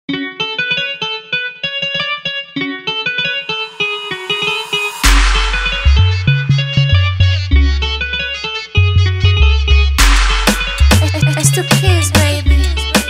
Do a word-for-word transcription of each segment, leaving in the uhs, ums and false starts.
It's the kids, baby.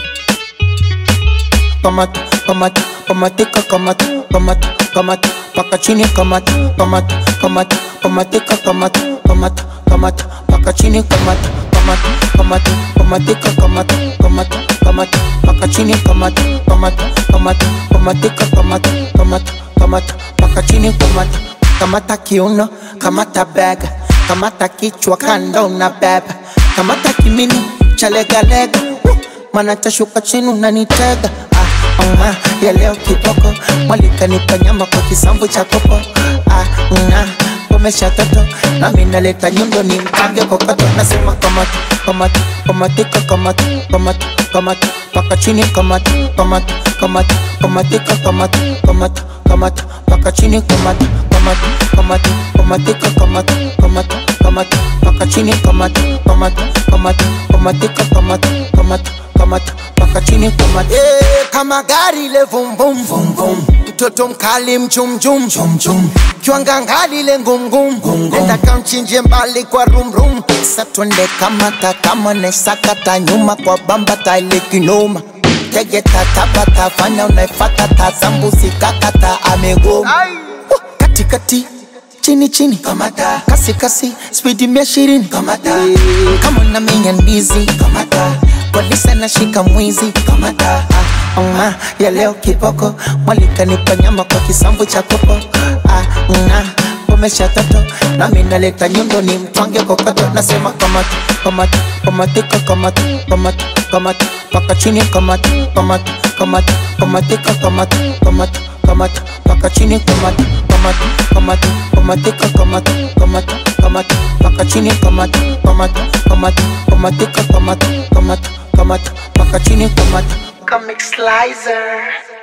Kamata, kamata, kamatika, kamata, kamata, kamata, paka chini, kamata, kamata, kamata, kamatika, kamata, kamata, kamata, paka chini, kamata, kamata, kamata, kamatika, kamata, kamata, kamata, paka chini, kamata, kamata, kamata, kamatika, kamata, kamata, kamata, paka chini, kamata, kamata kiuno, kamata bega, kamata kichwa kando na beba, kamata kimini, chalega lega, mana tashuka chini unanitega. Ah, ya leo kiboko mwalika nipa nyama kwa kisambu cha kopo. Ah, na pomesha toto na mina leta nyundo ni mkange kokoto. Nasema kamata, kamata, kamatika, kamata, kamata, kamata, paka chini, kamata, kamata, kamata, kamatika, kamata, kamata, kamata, paka chini, kamata, kamata, kamata, kamatika, kamata, kamata, kamata, paka chini, kamata, kamata, kamata, kamatika, kamata, kamata, kamata, paka chini, kamata. Eh, kama gari le vum vum vum vum, mtoto mkali mchum chum chum chum, kiwanga ngali le ngum ngum ngum, enda kamchinje mbali kwa rum rum. Sasa twende kamata kama nesakata nyuma kwa bamba taile kinoma. Tege tatabata fanya unaifata tazambusi kakata amegoma. Kati kati chini chini kamata, kasi kasi speedi mia ishirini kamata. Kama na minya ndizi kamata, polisi anashika mwizi kamata. Ah, ya leo kiboko mwalika nipa nyama kwa kisambu cha kopo. Ah, na pomesha toto na mina leta nyundo ni mtwange kokoto. Nasema kamata, kamata, kamatika, kamata, kamata, kamata, paka chini, kamata, kamata, kamata, kamatika, kamata, kamata, kamata, paka chini, kamata, kamata, kamata, kamatika, kamata, kamata, kamata, paka chini, kamata, kamata, kamata, kamatika, kamata, kamata, kamata, paka chini, kamata. Comic Slicer.